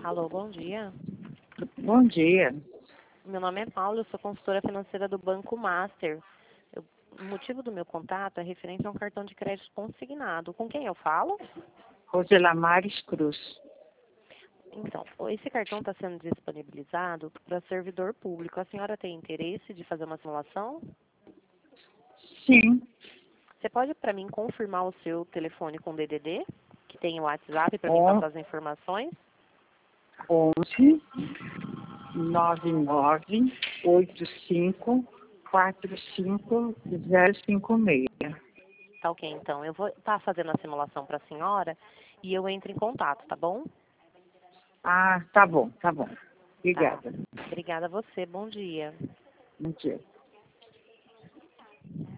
Alô, bom dia. Bom dia. Meu nome é Paula, eu sou consultora financeira do Banco Master. O motivo do meu contato é referente a um cartão de crédito consignado. Com quem eu falo? Rosela Mares Cruz. Então, esse cartão está sendo disponibilizado para servidor público. A senhora tem interesse de fazer uma simulação? Sim. Você pode, para mim, confirmar o seu telefone com DDD, que tem o WhatsApp, para mim On- passar as informações? 11 99 85 45 056. Tá ok, então. Eu vou estar fazendo a simulação para a senhora e eu entro em contato, tá bom? Ah, tá bom, tá bom. Tá. Obrigada. Obrigada a você. Bom dia. Bom dia.